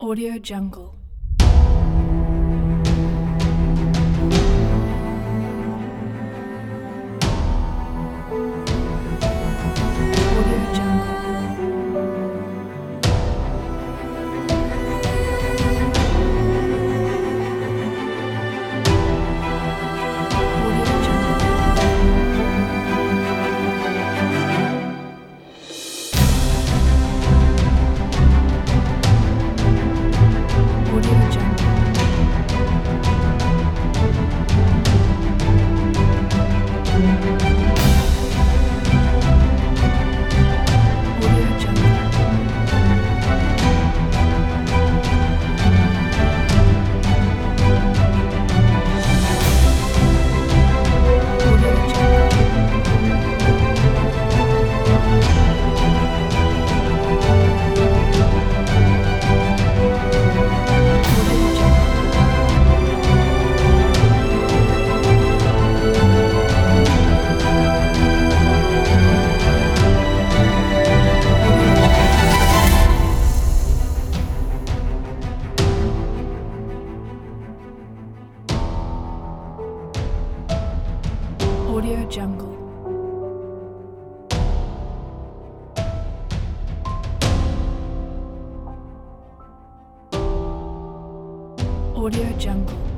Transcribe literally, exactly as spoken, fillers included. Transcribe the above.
Audio Jungle. Audio Jungle. Audio Jungle. Audio Jungle. Audio Jungle. Audio Jungle. Audio Jungle. Audio Jungle. Audio Jungle.